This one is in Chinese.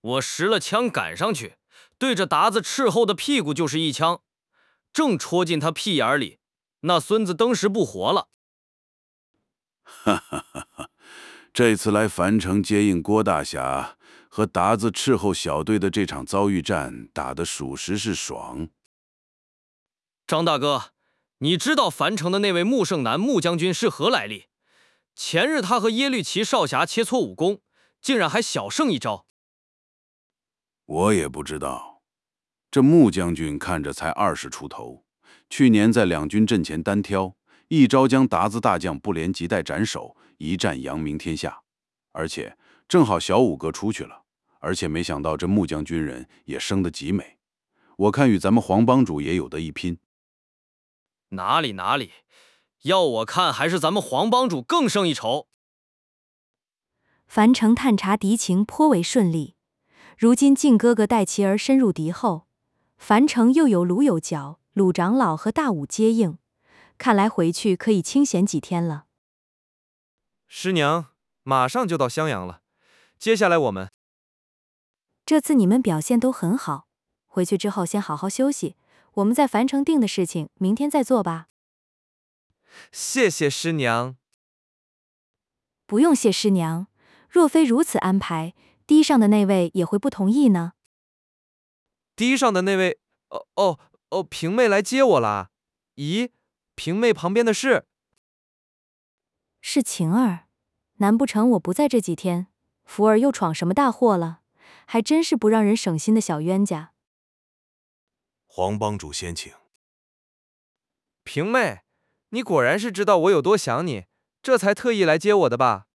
我拾了枪赶上去，对着达子斥候的屁股就是一枪，正戳进他屁眼里，那孙子登时不活了。 哈哈哈哈！这次来樊城接应郭大侠和达子斥候小队的这场遭遇战，打得属实是爽。 张大哥，你知道樊城的那位穆胜男穆将军是何来历？前日他和耶律齐少侠切磋武功，竟然还小胜一招。 我也不知道，这穆将军看着才20出头，去年在两军阵前单挑，一招将达子大将不连及带斩首，一战扬名天下。而且正好小五哥出去了，而且没想到这穆将军人也生得极美，我看与咱们黄帮主也有得一拼。 哪里，要我看还是咱们黄帮主更胜一筹。 樊城探查敌情颇为顺利，如今靖哥哥带其儿深入敌后，樊城又有卢有角、鲁长老和大武接应，看来回去可以清闲几天了。 师娘，马上就到襄阳了，接下来我们…… 这次你们表现都很好，回去之后先好好休息，我们在樊城定的事情明天再做吧。 谢谢师娘。 不用谢师娘，若非如此安排，堤上的那位也会不同意呢。 堤上的那位……平妹来接我啦。咦，平妹旁边的是晴儿，难不成我不在这几天，福儿又闯什么大祸了？还真是不让人省心的小冤家。 黄帮主先请。 平妹，你果然是知道我有多想你，这才特意来接我的吧？